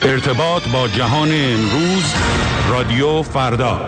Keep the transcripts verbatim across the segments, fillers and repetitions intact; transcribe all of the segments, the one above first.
ارتباط با جهان امروز، رادیو فردا.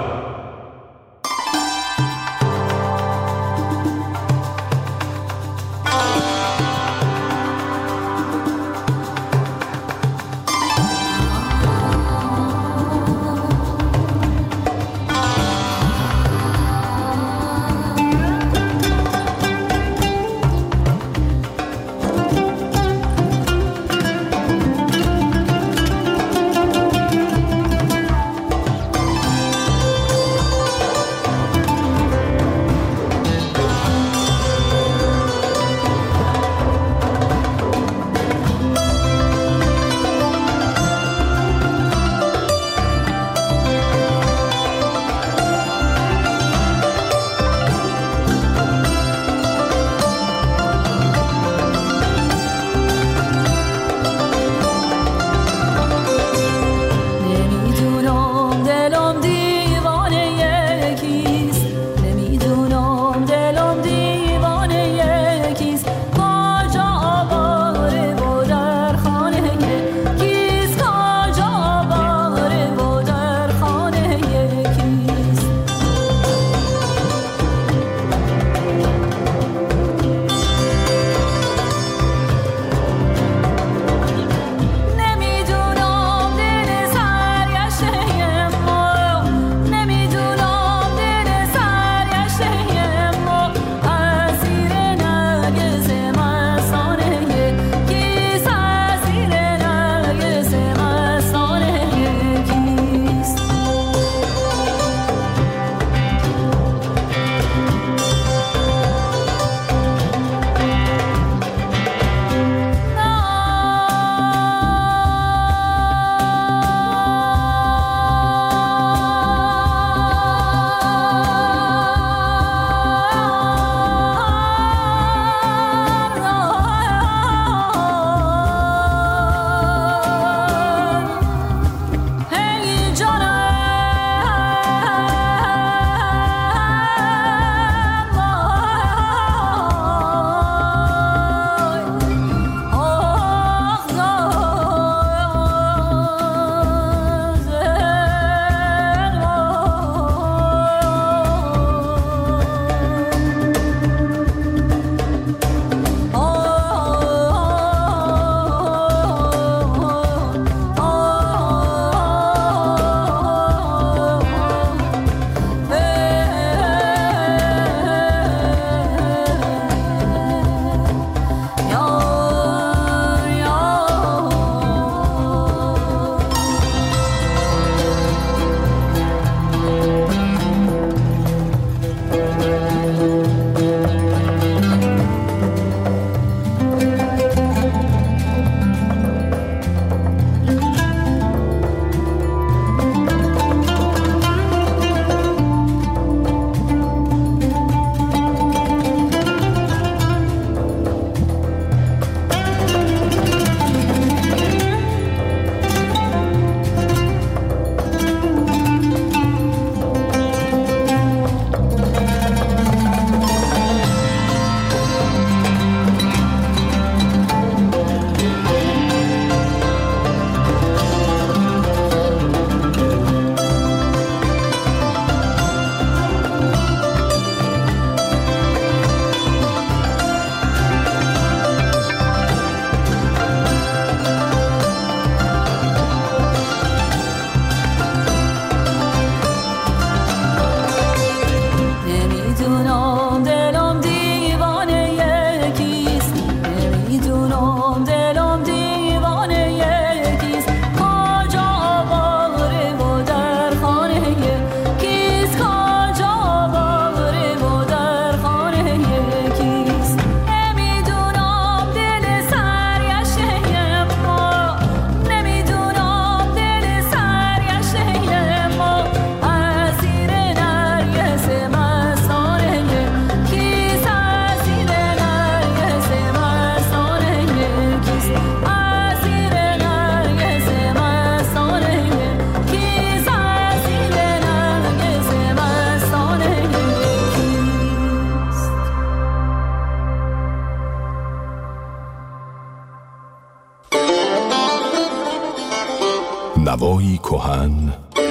هوایی کهن،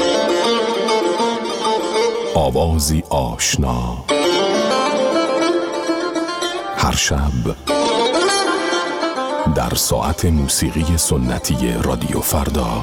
آوازی آشنا، هر شب در ساعت موسیقی سنتی رادیو فردا.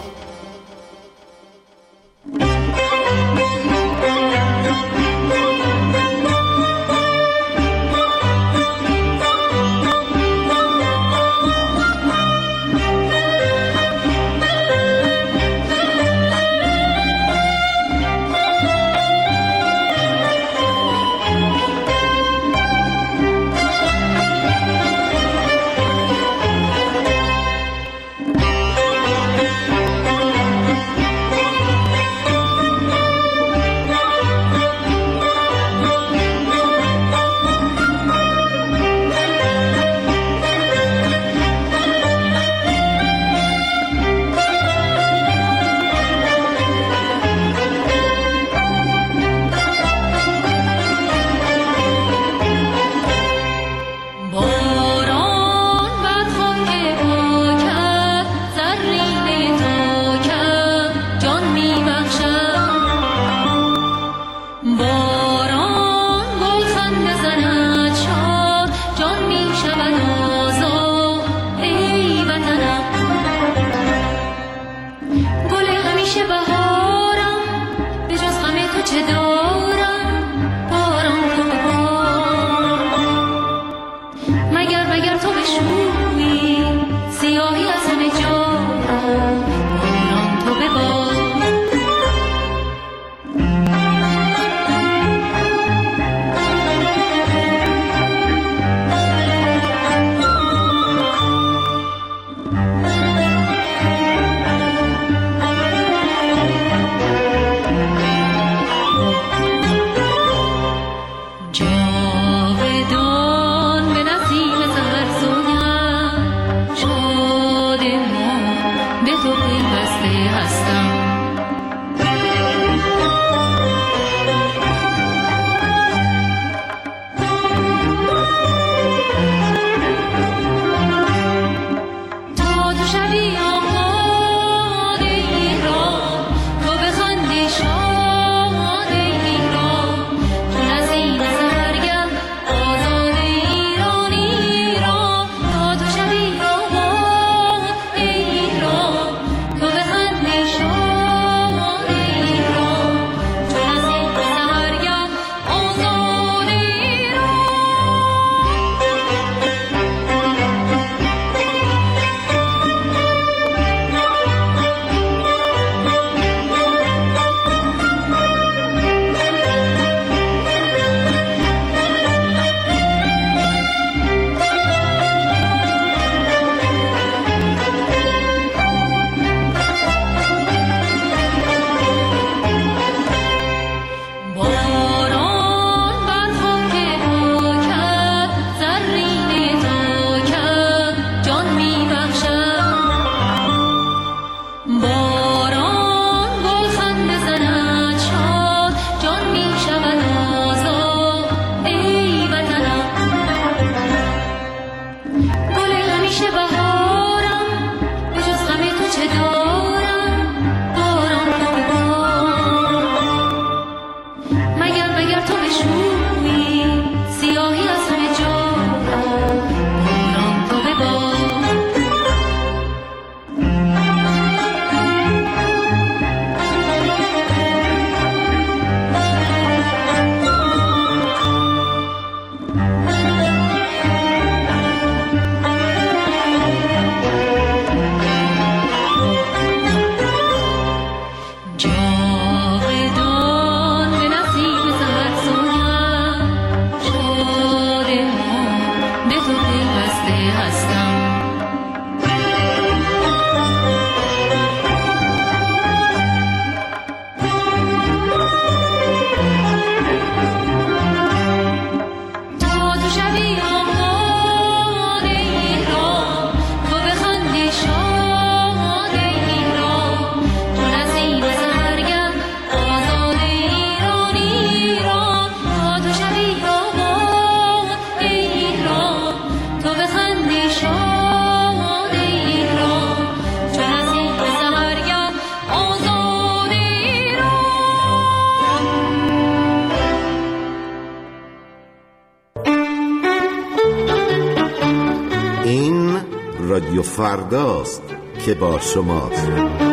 فرداست که با شماست.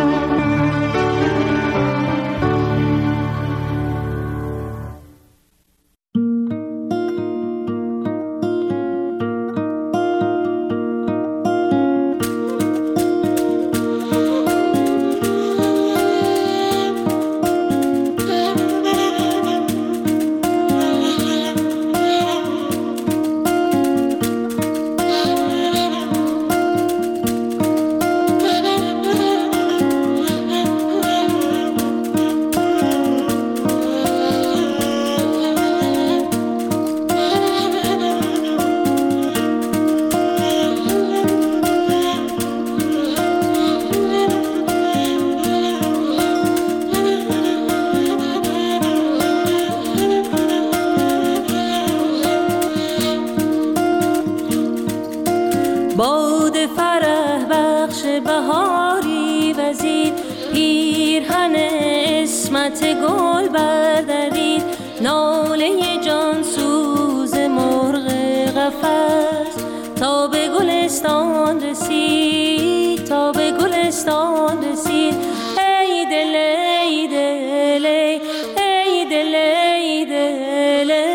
باد فرح بخش بهاری وزید، پیرهن اسمت گل بردارید، ناله جان سوز مرغ قفس تا به گلستان رسید، تا به گلستان رسید. ای دل ای دل ای دل ای دل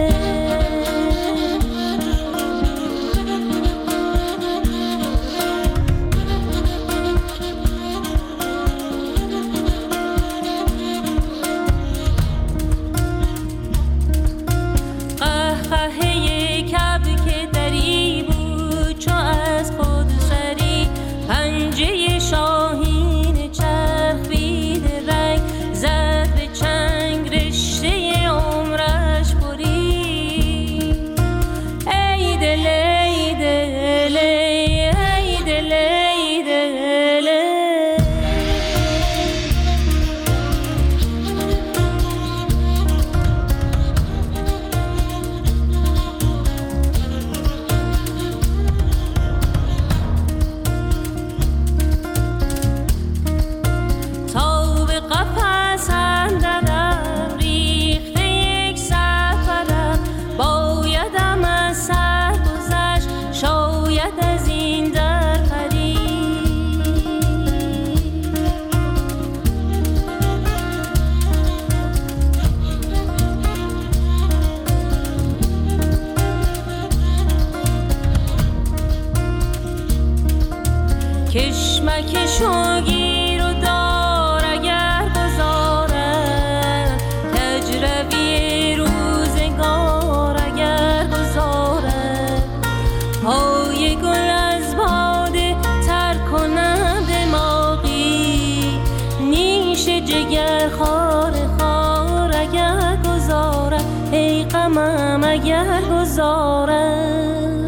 کشمکشو گیر و دار اگر گذارد، تجربی روزگار اگر گذارد، پای گل از باده تر کنم دماغی، نیش جگر خار خار اگر گذارد، ای غمم اگر گذارد.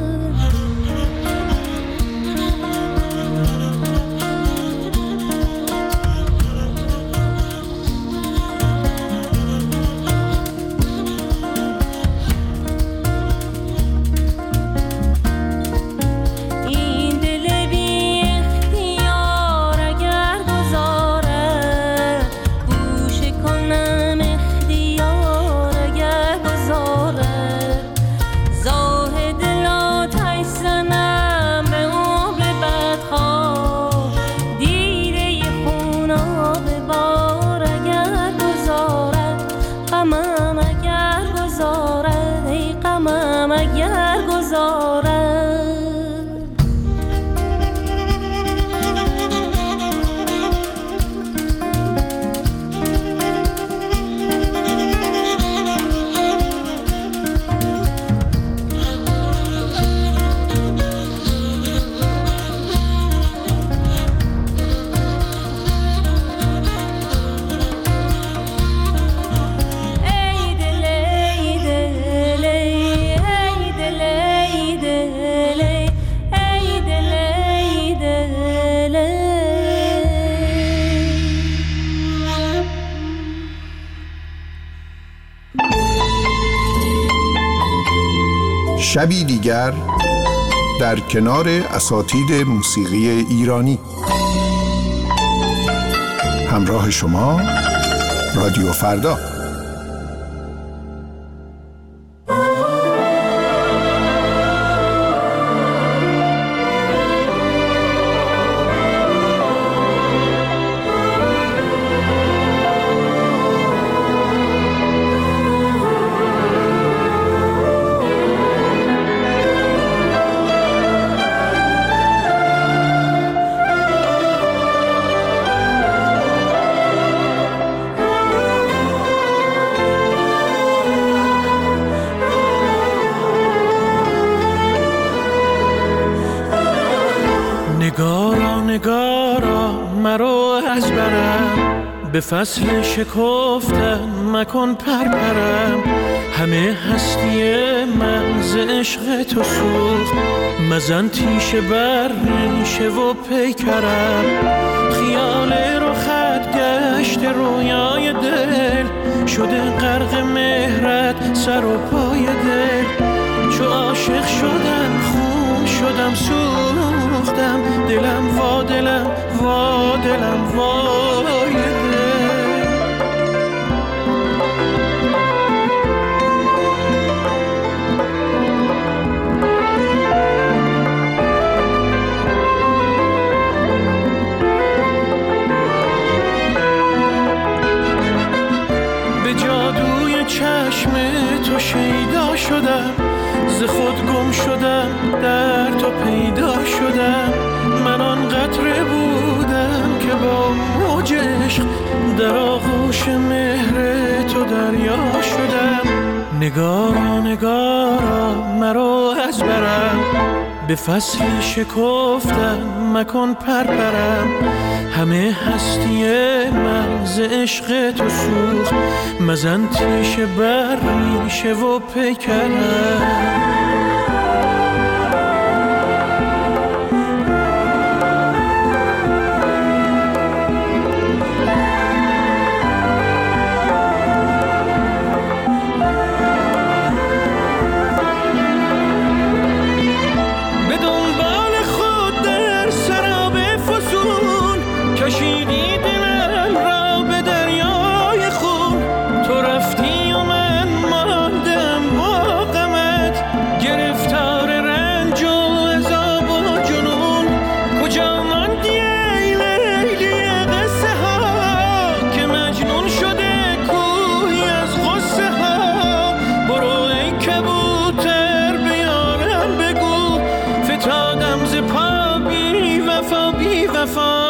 شبی دیگر در کنار اساتید موسیقی ایرانی. همراه شما رادیو فردا. نگارا مرو از برم، به فصل شکفتن مکن پرپرم. همه هستی من ز عشق تو سوخت، مزن تیشه بر ریشه و پیکرم. خیال رخت گشت رویای دل، شده غرق مهرت سر و پای دل. چو عاشق شدم خون شدم سوختم، دلم وا دلم وا دلم وای دل. به جادوی چشم تو شیدا شدم، ز خود گم شدم در تو پیدا شدم. من آن قطره بودم که با موج عشق در آغوش مهر تو دریا شدم. نگارا نگارا مرو از برم، به فصل شکفتن مکن پرپرم. همه هستی من ز عشق تو سوخت، مزن تیشه بر ریشه و پیکرم. کشیدی دلم را به دریای خون، تو رفتی و من ماندم با غمت. گرفتار رنج و عذاب و جنون، کجا ماندی ای لیلی قصه ها؟ که مجنون شده کوهی از غصه ها. برو ای کبوتر به یارم بگو، فتادم ز پا بی وفا بی وفا.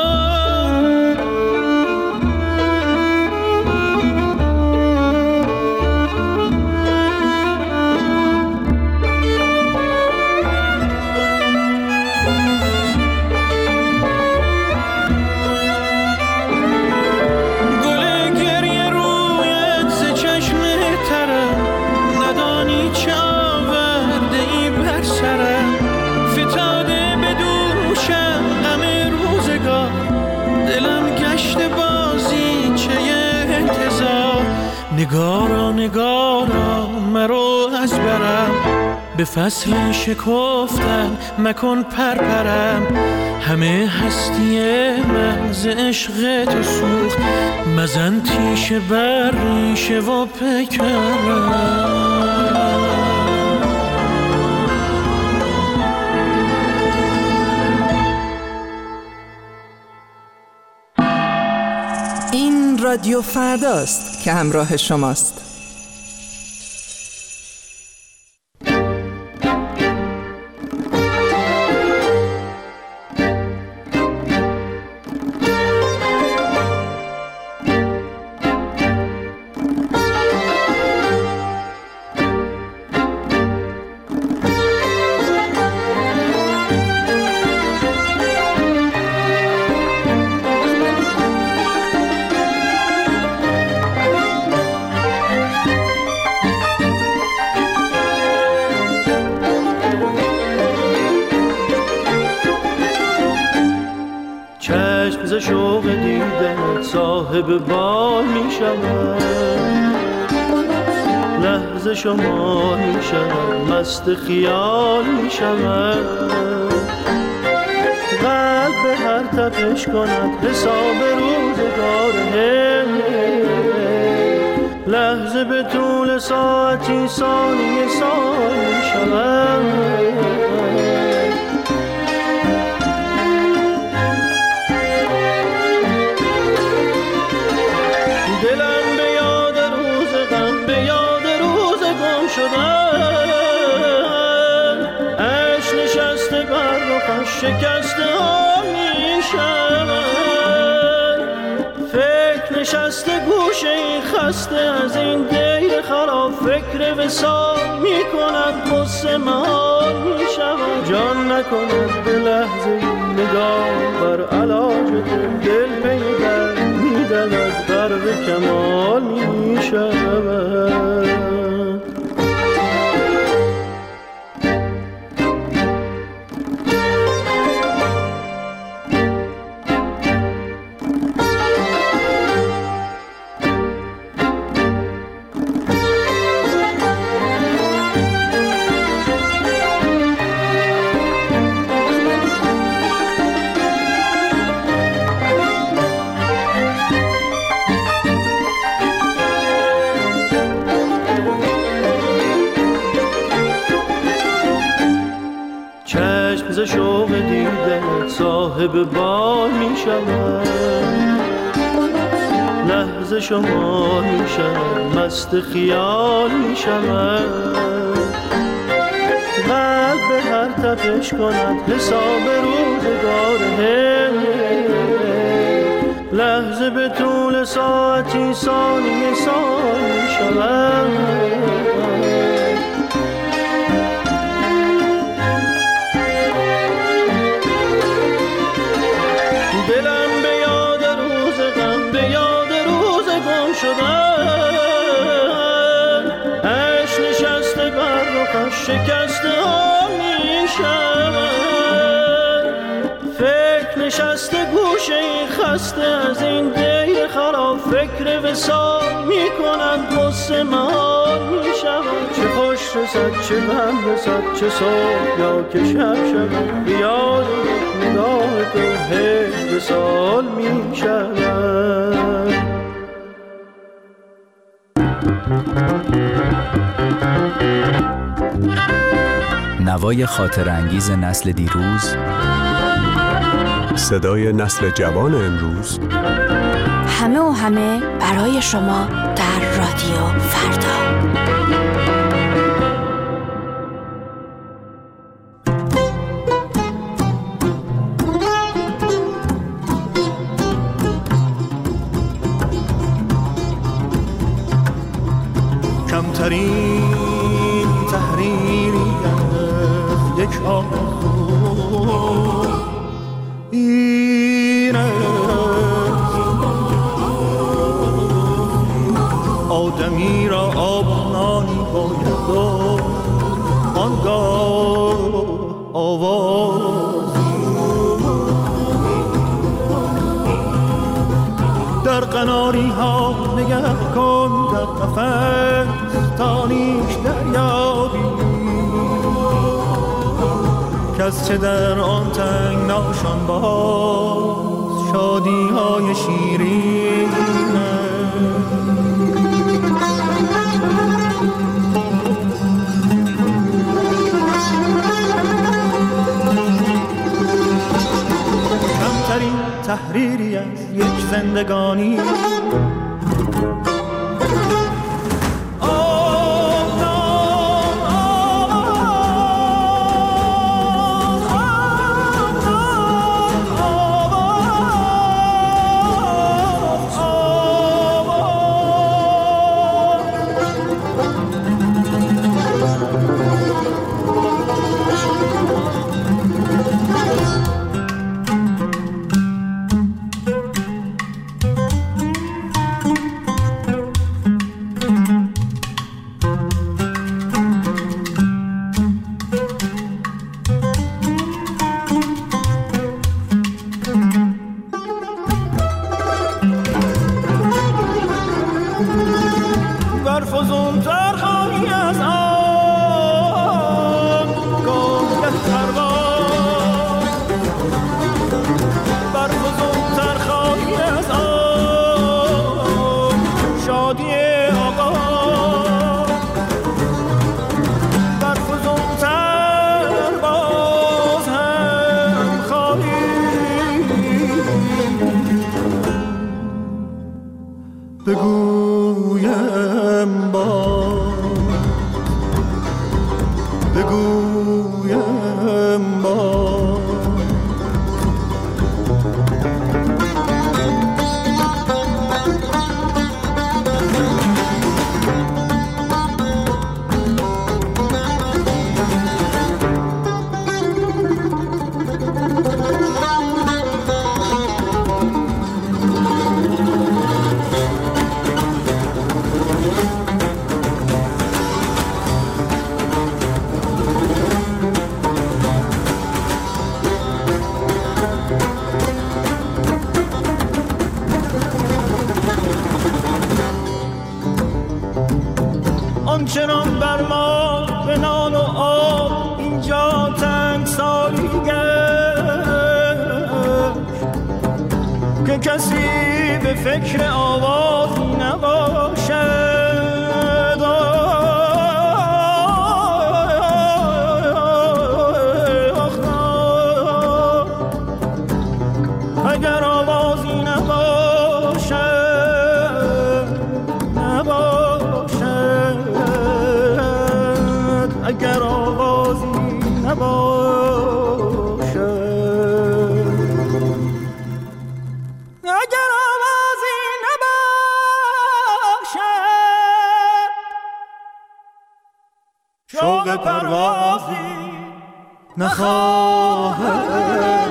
نگارا نگارا مرو از برم، به فصل شکفتن مکن پرپرم. همه هستی من ز عشق تو سوخت، مزن تیشه بر ریشه و پیکرم. این رادیو فرداست که همراه شماست. ز شوق دیدن صاحب بال می شود، لحظه شمال می شود، مست خیال می شود. قلب به هر تپش کند حساب روزگار، لحظه به طول ساعتی ثانیه سال می شود. دلم به یاد روز غم، به یاد روز گم شدن، عشق نشسته بر رخش شکسته ها می شود. فکر نشسته گوشه این خسته از این دیر خراب، فکر وصال می کند قصه محال می شود جان نکند به لحظه نگاه بر علاج دل دل پی در می دلد غرق کمال می شود ز شوق دیدن صاحب بال می شود لحظه شما می شود مست خیال می شود قلب هر تپش کند حساب روزگار لحظه به طول ساعتی ثانیه سال می شود دلم به یاد روز غم به یاد روز گم شدن عشق نشسته بر رخش شکسته ها می شود فکر نشسته گوشه این خسته از این دیر خراب فکر وصال می کند قصه محال می شود چه خوش رسد چه غم رسد چه صبح یا که شب شود بیاد نگاه تو هیچ وصال می شود نوای خاطر انگیز نسل دیروز صدای نسل جوان امروز همه و همه برای شما در رادیو فردا کمترین تحریری از یک آخور اینه آدمی را آبنانی باید و آنگاه آواز در قناری ها نگه کن در قفس تا نیش دریابی کس چه در آن تنگ ناشان باز شادی های شیرین کمترین تحریری از یک زندگانی بگویم با بگویم با همچنان بر ما به نان و آب اینجا تنگ سالی گشت که کسی به فکر آوازی نباشد. اگر آوازی نباشد نباشد اگر آوازی نباشد اگر آوازی نباشد شوق پروازی نخواهد.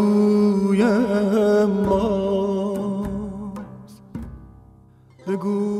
بگویم باز بگو